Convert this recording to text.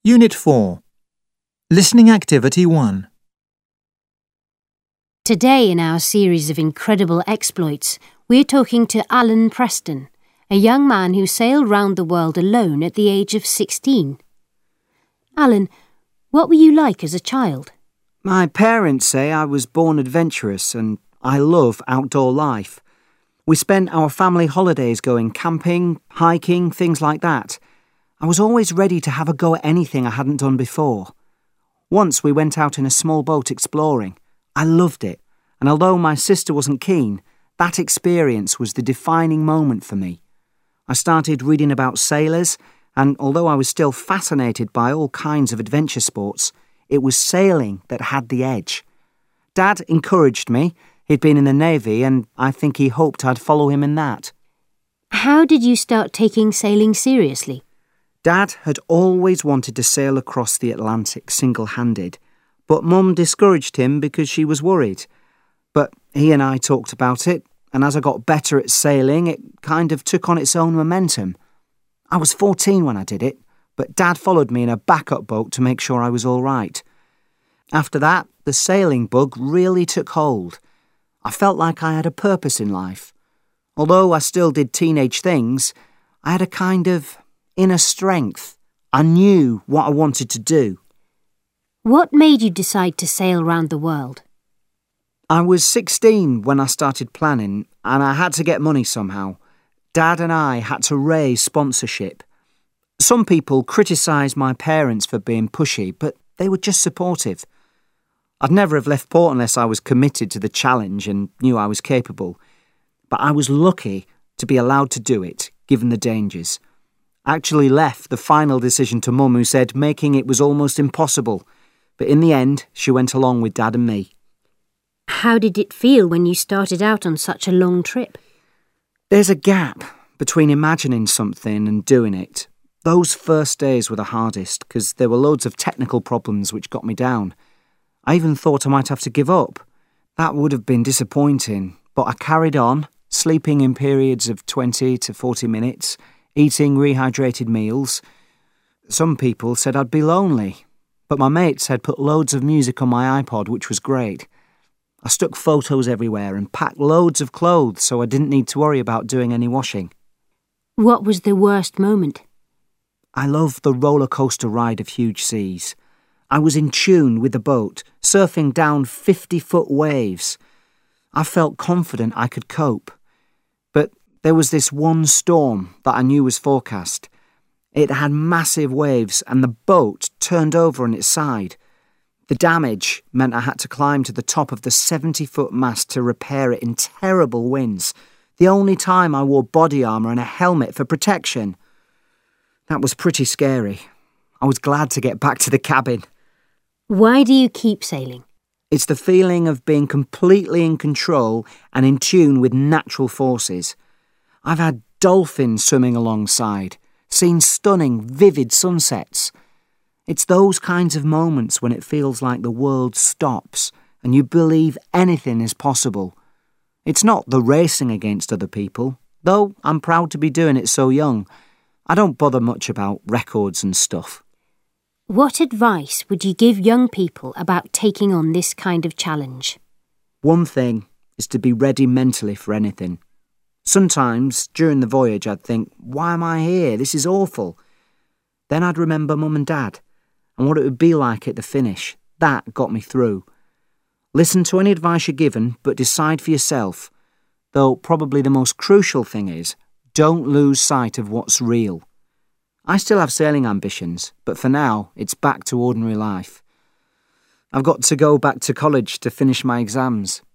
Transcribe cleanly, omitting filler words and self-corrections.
Unit 4. Listening Activity 1. Today in our series of incredible exploits, we're talking to Alan Preston, a young man who sailed round the world alone at the age of 16. Alan, what were you like as a child? My parents say I was born adventurous and I love outdoor life. We spent our family holidays going camping, hiking, things like that. I was always ready to have a go at anything I hadn't done before. Once we went out in a small boat exploring. I loved it, and although my sister wasn't keen, that experience was the defining moment for me. I started reading about sailors, and although I was still fascinated by all kinds of adventure sports, it was sailing that had the edge. Dad encouraged me. He'd been in the Navy, and I think he hoped I'd follow him in that. How did you start taking sailing seriously? Dad had always wanted to sail across the Atlantic single-handed, but Mum discouraged him because she was worried. But he and I talked about it, and as I got better at sailing, it kind of took on its own momentum. I was 14 when I did it, but Dad followed me in a backup boat to make sure I was all right. After that, the sailing bug really took hold. I felt like I had a purpose in life. Although I still did teenage things, I had a kind of inner strength. I knew what I wanted to do. What made you decide to sail round the world? I was 16 when I started planning, and I had to get money somehow. Dad and I had to raise sponsorship. Some people criticised my parents for being pushy, but they were just supportive. I'd never have left port unless I was committed to the challenge and knew I was capable. But I was lucky to be allowed to do it, given the dangers. I actually left the final decision to Mum, who said making it was almost impossible. But in the end, she went along with Dad and me. How did it feel when you started out on such a long trip? There's a gap between imagining something and doing it. Those first days were the hardest because there were loads of technical problems which got me down. I even thought I might have to give up. That would have been disappointing, but I carried on, sleeping in periods of 20 to 40 minutes, eating rehydrated meals. Some people said I'd be lonely, but my mates had put loads of music on my iPod, which was great. I stuck photos everywhere and packed loads of clothes so I didn't need to worry about doing any washing. What was the worst moment? I love the roller coaster ride of huge seas. I was in tune with the boat, surfing down 50-foot waves. I felt confident I could cope. But there was this one storm that I knew was forecast. It had massive waves and the boat turned over on its side. The damage meant I had to climb to the top of the 70-foot mast to repair it in terrible winds. The only time I wore body armour and a helmet for protection. That was pretty scary. I was glad to get back to the cabin. Why do you keep sailing? It's the feeling of being completely in control and in tune with natural forces. I've had dolphins swimming alongside, seen stunning, vivid sunsets. It's those kinds of moments when it feels like the world stops and you believe anything is possible. It's not the racing against other people, though I'm proud to be doing it so young. I don't bother much about records and stuff. What advice would you give young people about taking on this kind of challenge? One thing is to be ready mentally for anything. Sometimes, during the voyage, I'd think, why am I here? This is awful. Then I'd remember Mum and Dad and what it would be like at the finish. That got me through. Listen to any advice you're given, but decide for yourself. Though probably the most crucial thing is, don't lose sight of what's real. I still have sailing ambitions, but for now, it's back to ordinary life. I've got to go back to college to finish my exams.